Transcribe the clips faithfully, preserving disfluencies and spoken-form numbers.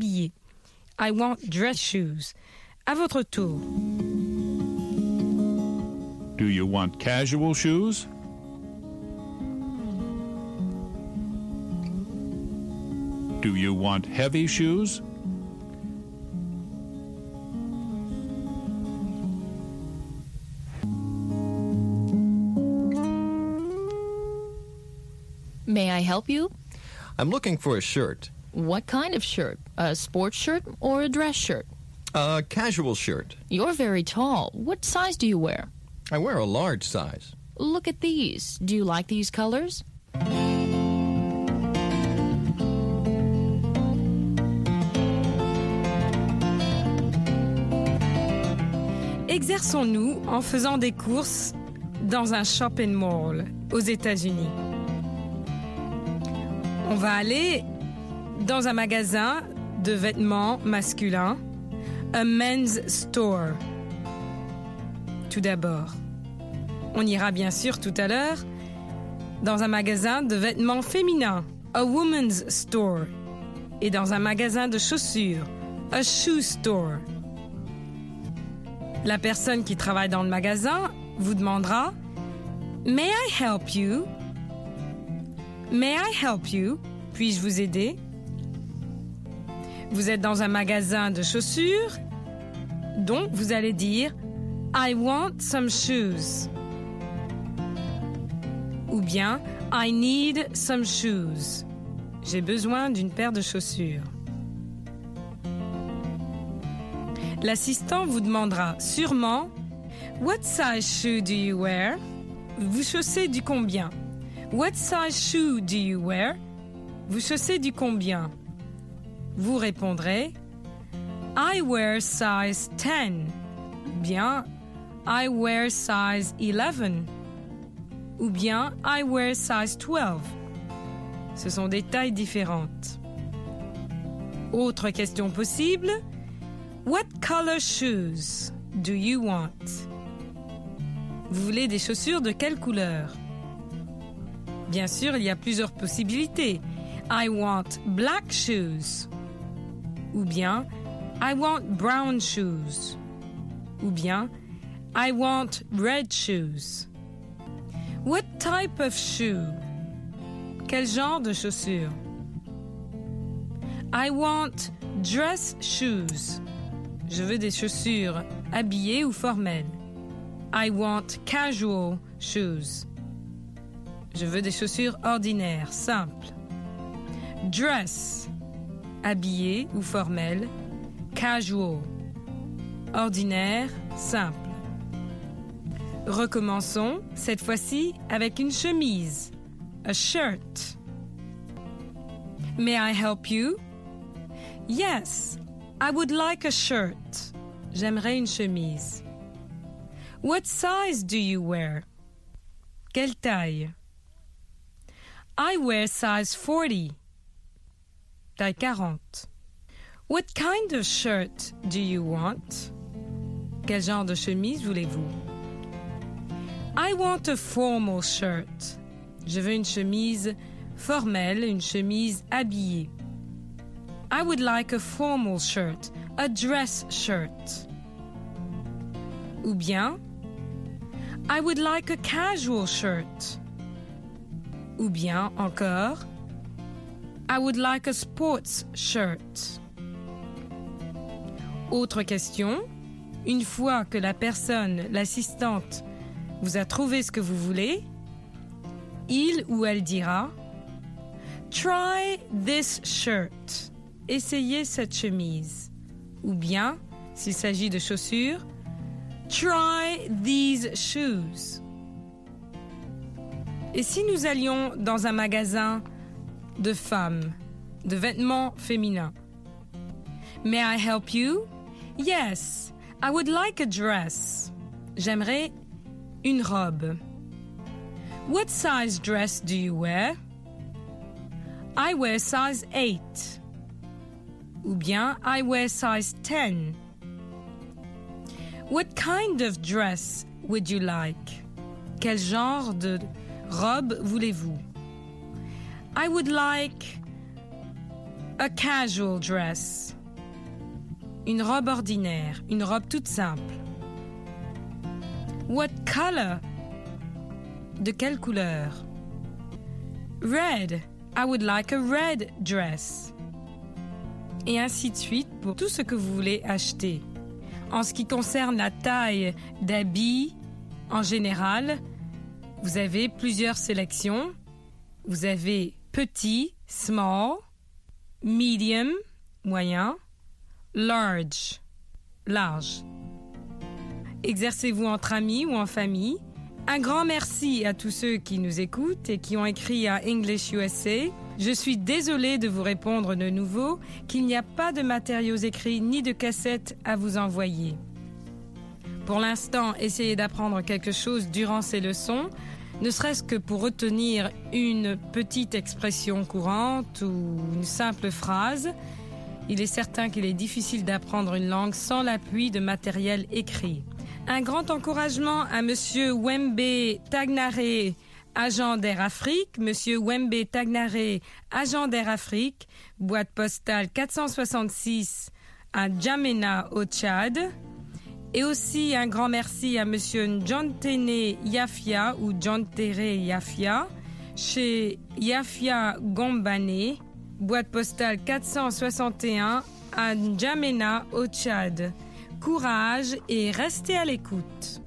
habillé. I want dress shoes. À votre tour. Do you want casual shoes? Do you want heavy shoes? May I help you? I'm looking for a shirt. What kind of shirt? A sports shirt or a dress shirt? A casual shirt. You're very tall. What size do you wear? I wear a large size. Look at these. Do you like these colors? Exerçons-nous en faisant des courses dans un shopping mall aux États-Unis. On va aller dans un magasin de vêtements masculins, a men's store. Tout d'abord, on ira bien sûr tout à l'heure dans un magasin de vêtements féminins, a woman's store, et dans un magasin de chaussures, a shoe store. La personne qui travaille dans le magasin vous demandera « May I help you? May I help you? Puis-je vous aider? » Vous êtes dans un magasin de chaussures, donc vous allez dire « I want some shoes » ou bien « I need some shoes ». J'ai besoin d'une paire de chaussures. L'assistant vous demandera sûrement « What size shoe do you wear? » Vous chaussez du combien? « What size shoe do you wear? » Vous chaussez du combien? Vous répondrez « I wear size ten » ou bien « I wear size eleven » ou bien « I wear size twelve ». Ce sont des tailles différentes. Autre question possible « What color shoes do you want? » Vous voulez des chaussures de quelle couleur? Bien sûr, il y a plusieurs possibilités. I want black shoes. Ou bien, I want brown shoes. Ou bien, I want red shoes. What type of shoe? Quel genre de chaussures? I want dress shoes. Je veux des chaussures habillées ou formelles. I want casual shoes. Je veux des chaussures ordinaires, simples. Dress, habillé ou formel. Casual, ordinaire, simple. Recommençons, cette fois-ci avec une chemise. A shirt. May I help you? Yes, I would like a shirt. J'aimerais une chemise. What size do you wear? Quelle taille? I wear size forty. Taille quarante. What kind of shirt do you want? Quel genre de chemise voulez-vous? I want a formal shirt. Je veux une chemise formelle, une chemise habillée. I would like a formal shirt, a dress shirt. Ou bien, I would like a casual shirt. Ou bien encore, I would like a sports shirt. Autre question, une fois que la personne, l'assistante, vous a trouvé ce que vous voulez, il ou elle dira « Try this shirt ». Essayez cette chemise. Ou bien, s'il s'agit de chaussures, « Try these shoes ». Et si nous allions dans un magasin de femmes, de vêtements féminins? May I help you? Yes, I would like a dress. J'aimerais une robe. What size dress do you wear? I wear size eight. Ou bien I wear size ten. What kind of dress would you like? Quel genre de robe voulez-vous? I would like A casual dress. Une robe ordinaire, une robe toute simple. What color? De quelle couleur? Red. I would like a red dress. Et ainsi de suite pour tout ce que vous voulez acheter. En ce qui concerne la taille d'habits, en général, vous avez plusieurs sélections. Vous avez petit, small, medium, moyen, large, large. Exercez-vous entre amis ou en famille. Un grand merci à tous ceux qui nous écoutent et qui ont écrit à English U S A. Je suis désolée de vous répondre de nouveau qu'il n'y a pas de matériaux écrits ni de cassettes à vous envoyer. Pour l'instant, essayez d'apprendre quelque chose durant ces leçons, ne serait-ce que pour retenir une petite expression courante ou une simple phrase. Il est certain qu'il est difficile d'apprendre une langue sans l'appui de matériel écrit. Un grand encouragement à Monsieur Wembe Tagnare, agent d'Air Afrique. Monsieur Wembe Tagnare, agent d'Air Afrique, boîte postale quatre cent soixante-six à N'Djamena au Tchad. Et aussi un grand merci à Monsieur Njantene Yafia ou Njantere Yafia chez Yafia Gombane, boîte postale quatre cent soixante et un à N'Djamena au Tchad. Courage et restez à l'écoute.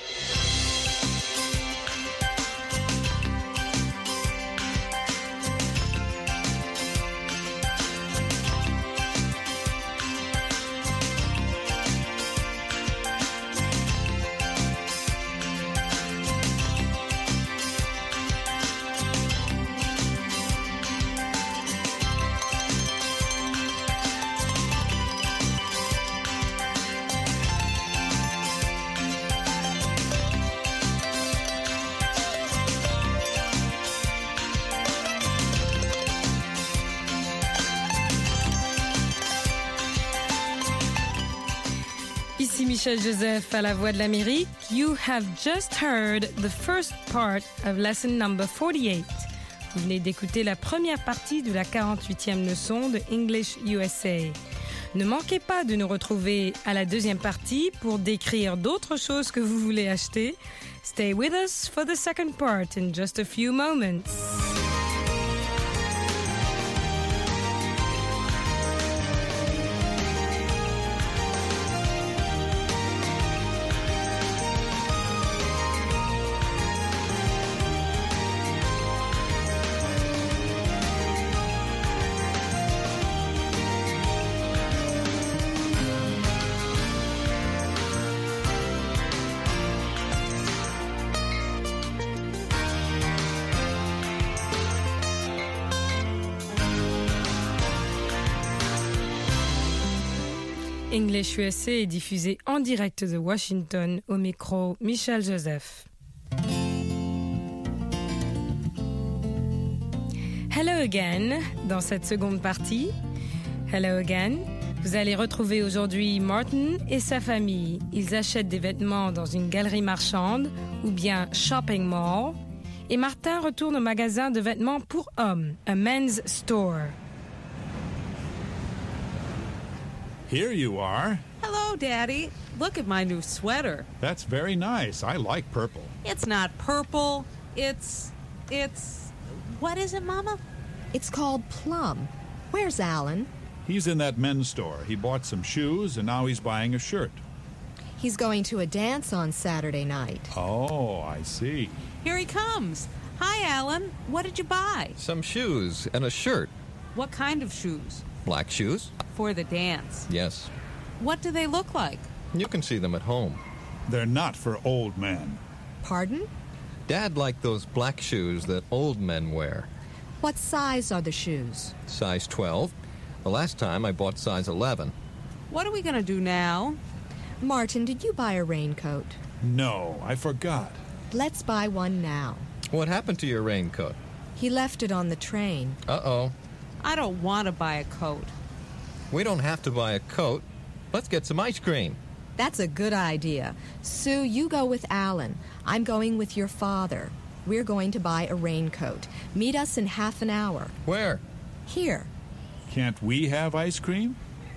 Ici Michel Joseph à la Voix de l'Amérique. You have just heard the first part of lesson number forty-eight. Vous venez d'écouter la première partie de la quarante-huitième leçon de English U S A. Ne manquez pas de nous retrouver à la deuxième partie pour décrire d'autres choses que vous voulez acheter. Stay with us for the second part in just a few moments. English U S A est diffusé en direct de Washington, au micro Michel Joseph. Hello again, dans cette seconde partie. Hello again. Vous allez retrouver aujourd'hui Martin et sa famille. Ils achètent des vêtements dans une galerie marchande ou bien shopping mall. Et Martin retourne au magasin de vêtements pour hommes, a men's store. Here you are. Hello, Daddy. Look at my new sweater. That's very nice. I like purple. It's not purple. It's... it's... What is it, Mama? It's called Plum. Where's Alan? He's in that men's store. He bought some shoes, and now he's buying a shirt. He's going to a dance on Saturday night. Oh, I see. Here he comes. Hi, Alan. What did you buy? Some shoes and a shirt. What kind of shoes? Black shoes? For the dance. Yes. What do they look like? You can see them at home. They're not for old men. Pardon? Dad liked those black shoes that old men wear. What size are the shoes? Size twelve. The last time I bought size eleven. What are we going to do now? Martin, did you buy a raincoat? No, I forgot. Let's buy one now. What happened to your raincoat? He left it on the train. Uh-oh. I don't want to buy a coat. We don't have to buy a coat. Let's get some ice cream. That's a good idea. Sue, you go with Alan. I'm going with your father. We're going to buy a raincoat. Meet us in half an hour. Where? Here. Can't we have ice cream?